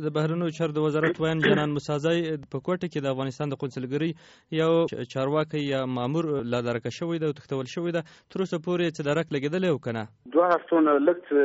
د بهرنیو چارو د وزارت وایي جنان مسازی په کوټه کې د افغانستان د قونسلګرۍ یو چارواکي یا مامور لا درکه شوی دی او تختول شوی دی، تر اوسه پورې چې درک لګیدلی او کنه 2 هفتونه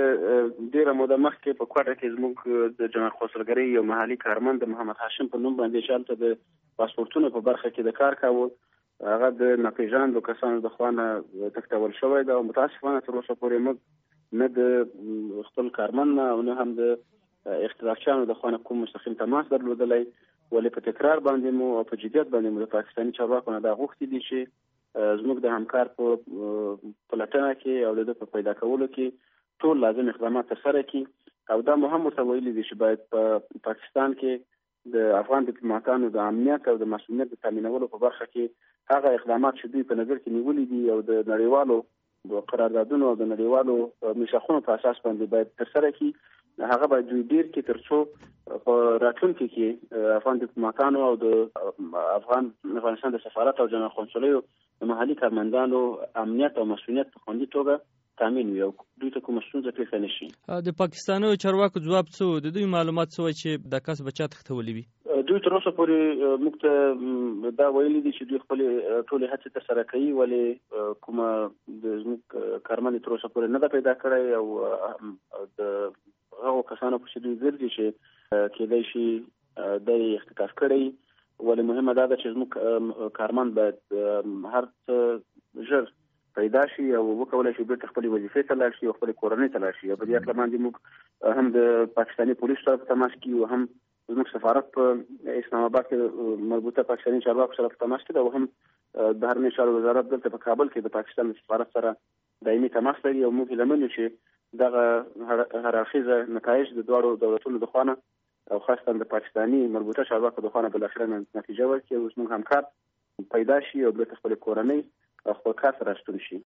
لږ ډیره موده مخکې په کوټه کې زموږ د جنرال قونسلګرۍ یو محلي کارمند محمد هاشم په نوم باندې شالته د پاسپورتونو په برخه کې د کار کاوه، هغه د ناپېژاندو کسانو د خوانه تختول شوی دی او متاسفانه تر اوسه پورې موږ نه د خپل کارمند او نه هم د اختلافچانو د خوانه کوم مستقیم تماس درلودلی، ولې په تکرار باندې مو او په جدیت باندې مو د پاکستاني چارواکو نه دا غوښتي دي چې زموږ د همکار په پلټنه کې او د په پیدا کولو کې ټول لازم اقدامات ترسره کړي او دا مهم ورته ویلي دي چې باید په پاکستان کې د افغان ډیپلوماټانو د امنیت او د مسؤلیت د تامینولو په برخه کې هغه اقدامات چې دوی په نظر کې نیولي دي او د نړیوالو قراردادونو او د نړیوالو میثاقونو په اساس باندې باید ترسره کړي، هغه باید دوی ډیر کې ترڅو په راتلونکي کې افغان ډیپلوماټانو او د افغانستان د سفارت او جنرال قونسلګریو د محلي کارمندانو امنیت او مسؤلیت په خوندي توګه تامین وي او دوی ته کوم ستونزه پیښ نه شي. د پاکستاني چارواکو ځواب څه د دوی معلومات څه چې د کس بچا تختولې وي؟ دوی تر اوسه پورې موږ ته دا ویلي دي چې دوی خپل ټولې هڅې ترسره کوي، ولې کومه د زموږ کارمند تر اوسه پورې نه ده پیدا کړی او د هغو کسانو په دوی ګرځي چې کېدای شي د اختطاف کړی، ولې مهمه دا ده چې زموږ کارمند باید هر څه ژر پیدا شي او وکولای شي بیرته خپل وظیفې ته لاړ شي او خپل کورنۍ ته لاړ شي. په دې اړه باندې موږ هم د پاکستاني پولیسو سره په تماس کې او هم زموږ سفارت په اسلام آباد کې مربوطه پاکستاني چارواکو سره په تماس کې او هم د بهرنیو چارو وزارت دلته په کابل کې د پاکستان سفارت سره دایمي تماس لري او موږ لمنو چې دغه هراخیزه نتایج د دوه دولتونو د خوانه او خاصه د پاکستاني مربوطه چارواکو د خوانه بل اخر نتیجه ورکړي او زموږ همکار پیدا شي او د خپل کورنۍ او خپل کار سره ستون شي.